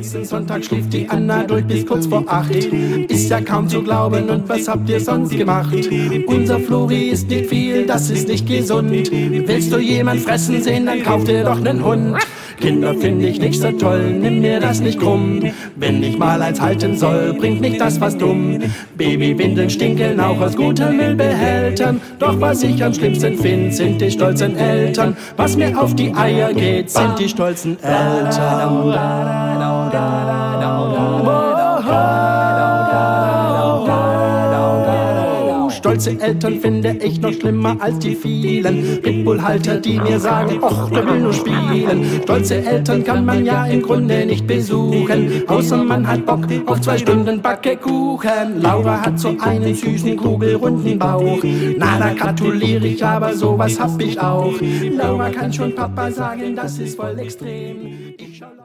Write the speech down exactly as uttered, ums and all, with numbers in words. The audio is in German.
letzten Sonntag schlief die Anna durch bis kurz vor acht. Ist ja kaum zu glauben, und was habt ihr sonst gemacht? Unser Flori isst nicht viel, das ist nicht gesund. Willst du jemand fressen sehen, dann kauf dir doch nen Hund. Kinder find ich nicht so toll, nimm mir das nicht krumm. Wenn ich mal eins halten soll, bringt mich das was dumm. Babywindeln stinken auch aus guten Müllbehältern. Doch was ich am schlimmsten find, sind die stolzen Eltern. Was mir auf die Eier geht, sind die stolzen Eltern. Stolze Eltern finde ich noch schlimmer als die vielen Pitbull-Halter, die mir sagen, och, der will nur spielen. Stolze Eltern kann man ja im Grunde nicht besuchen, außer man hat Bock auf zwei Stunden Backekuchen. Laura hat so einen süßen, kugelrunden Bauch. Na, da gratuliere ich, aber sowas hab ich auch. Laura kann schon Papa sagen, das ist voll extrem. Ich schau